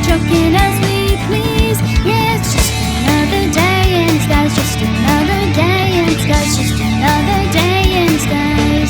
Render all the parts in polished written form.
joking as we please. Yeah, it's just another day in skies, just another day in skies, just another day in skies.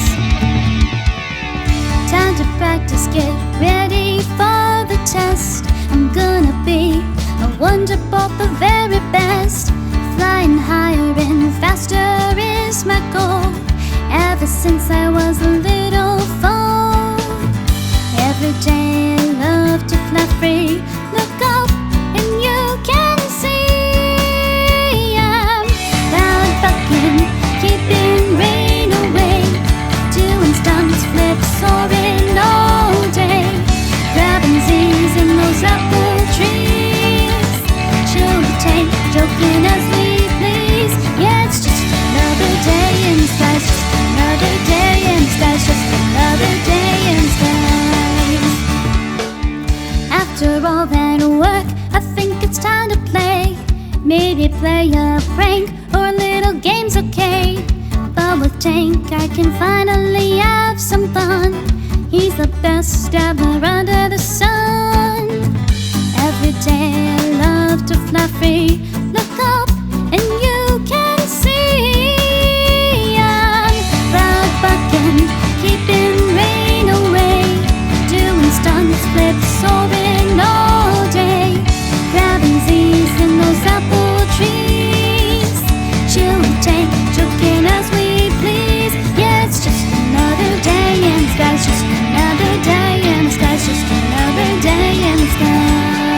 Time to practice, get ready for the test. I'm gonna be a wonderful, the very best. Flying higher and faster is my goal. Ever since I was a little foal, every day I love to fly free. Look up and you can see I'm cloud bucking, keeping rain away, doing stunts, flips, soaring all day, grabbing Z's in those apple trees. Should we take joking as we please? Yeah, it's just another day in skies, just another day in skies, just another day in skies. After all that work, I think it's time to play. Maybe play a prank or a little game's okay. Bubble Tank, I can finally have some fun. He's the best ever under the sun. Every day I love to fly free. Look up and you can see I'm cloud bucking, keeping rain away, doing stunts, flips, soaring all day, grabbing Z's in those apple trees. Chill and take, joking as we please. Yeah, it's just another day in skies, just another day in skies, just another day in skies.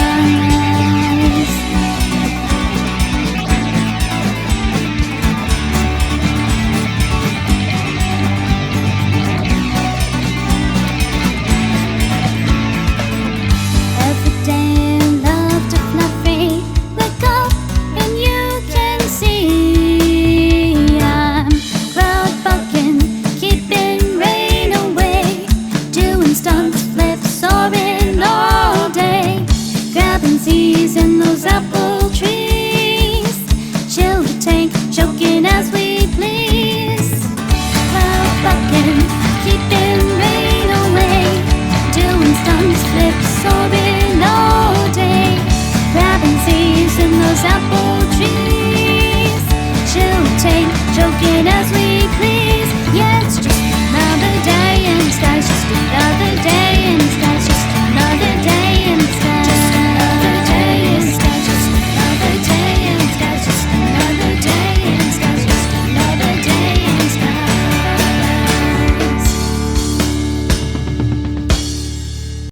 Every day I love to fly free. Look up and you can see I'm cloud bucking, keeping rain away, doing stunts, flips, soaring all day, grabbing Z's in those apple trees. Chill the tank, joking as we please. Cloud bucking, keeping rain away, doing stunts, flips, soaring all day, grabbing Z's in those apple trees. Chill the tank, joking as we